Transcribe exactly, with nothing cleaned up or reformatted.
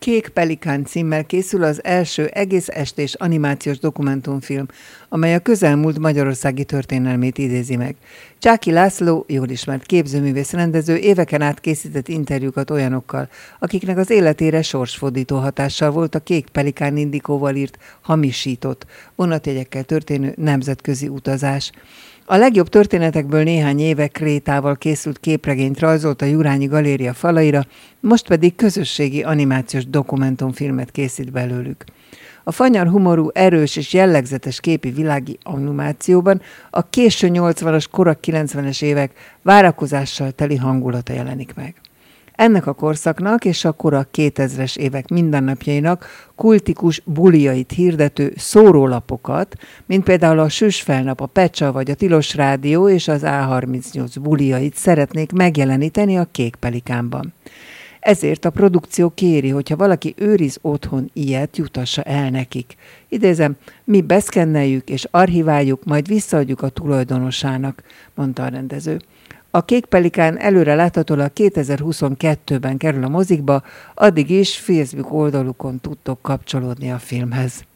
Kék Pelikán címmel készül az első egész estés animációs dokumentumfilm, amely a közelmúlt magyarországi történelmét idézi meg. Csáky László, jól ismert képzőművész rendező, éveken át készített interjúkat olyanokkal, akiknek az életére sorsfordító hatással volt a Kék Pelikán Indikóval írt hamisított, vonatjegyekkel történő nemzetközi utazás. A legjobb történetekből néhány éve Krétával készült képregényt rajzolt a Jurányi Galéria falaira, most pedig közösségi animációs dokumentumfilmet készít belőlük. A fanyar humorú, erős és jellegzetes képi világi animációban a késő nyolcvanas, kora kilencvenes évek várakozással teli hangulata jelenik meg. Ennek a korszaknak és a kora kétezres évek mindennapjainak kultikus bulijait hirdető szórólapokat, mint például a Süsfelnap, a Pecsa vagy a Tilos Rádió és az á harmincnyolc bulijait szeretnék megjeleníteni a Kék Pelikánban. Ezért a produkció kéri, hogyha valaki őriz otthon ilyet, jutassa el nekik. Idézem, mi beszkenneljük és archiváljuk, majd visszaadjuk a tulajdonosának, mondta a rendező. A Kék Pelikán előre láthatólag kétezer-huszonkettőben kerül a mozikba, addig is Facebook oldalukon tudtok kapcsolódni a filmhez.